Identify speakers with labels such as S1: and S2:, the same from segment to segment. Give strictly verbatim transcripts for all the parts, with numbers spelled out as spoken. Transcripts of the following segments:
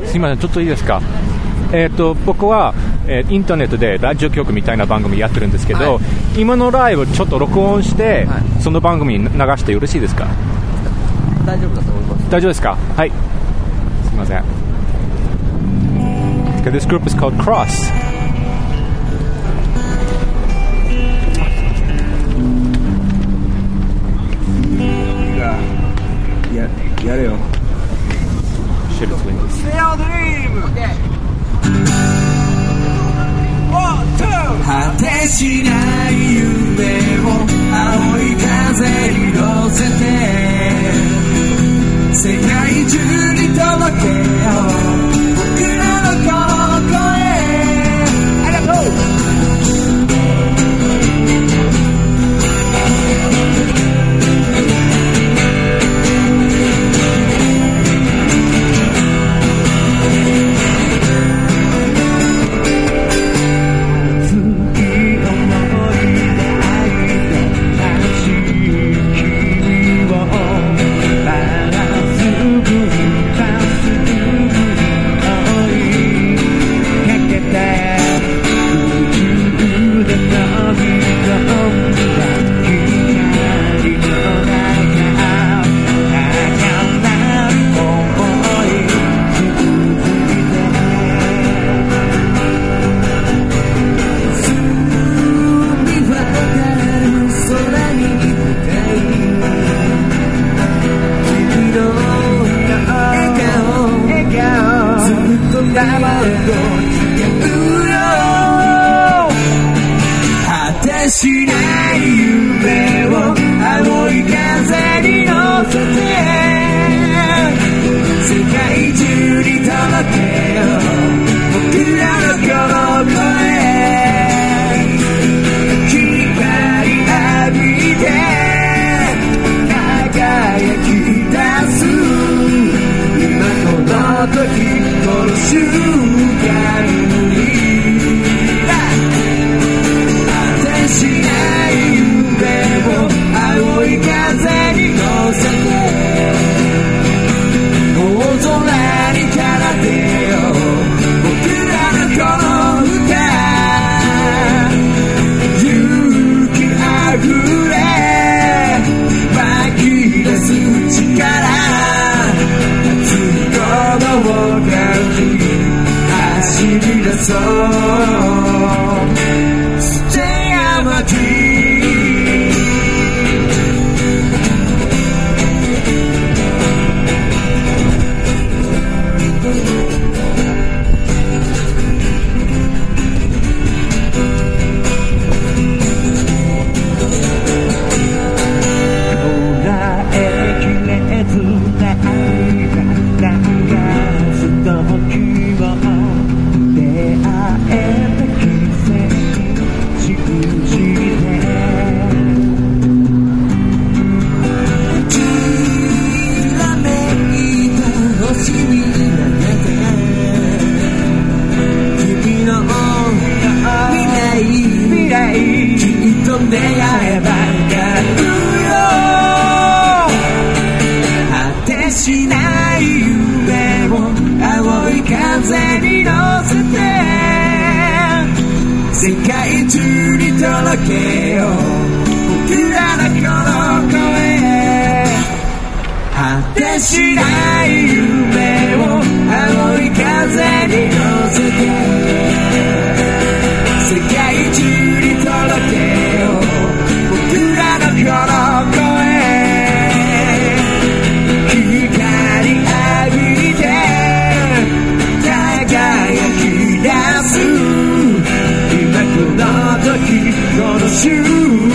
S1: すいません、ちょっといいですか。えー、と僕は、えー、インターネットでラジオ局みたいな番組やってるんですけど、はい、今のライブちょっと録音して、はい、その番組に流してよろしいですか。
S2: 大丈夫だと思います。
S1: 大丈夫ですか。はい、すいません。 This group is called Cross.
S3: や, やれよ。
S1: シェルツウィンです。
S3: 果てしない夢を青い風に乗せて世界中に届けよう僕らのこの声。ありがとう。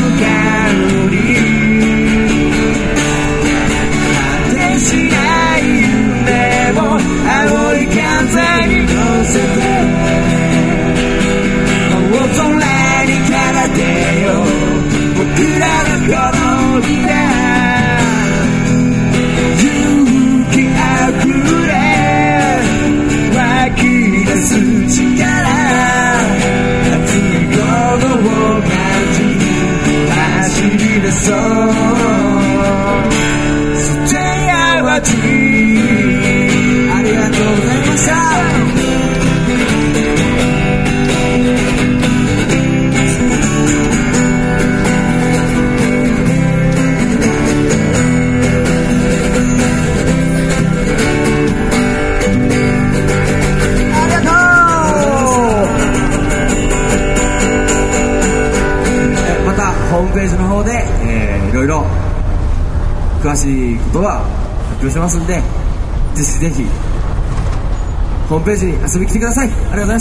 S3: しないましいことは発表してますんで、ぜひぜひホームページに遊びに来てください。ありがとうございました。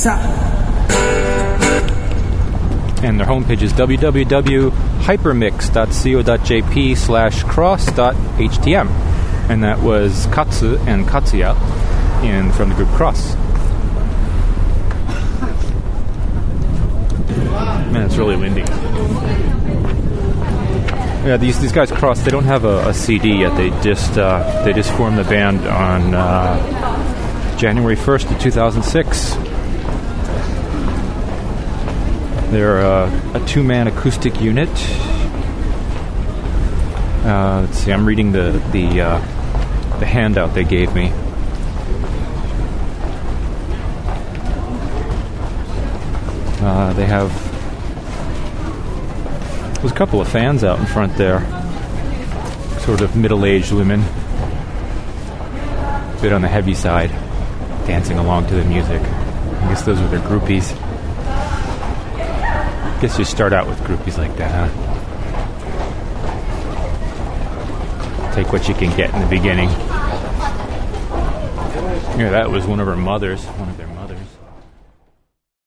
S1: And their homepage is w w w dot hypermix dot co dot j p slash cross dot h t m. And that was Katsu and Katsuya in, from the group Cross. Man, it's really windy. Yeah, these these guys Cross, they don't have a, a C D yet. They just uh, they just formed the band on uh, January first of two thousand six. They're uh, a two-man acoustic unit. Uh, let's see, I'm reading the the uh, the handout they gave me. Uh, they have there's a couple of fans out in front there, sort of middle-aged women, a bit on the heavy side, dancing along to the music. I guess those are their groupies. I guess you start out with groupies like that, huh? Take what you can get in the beginning. Yeah, that was one of her mothers, one of their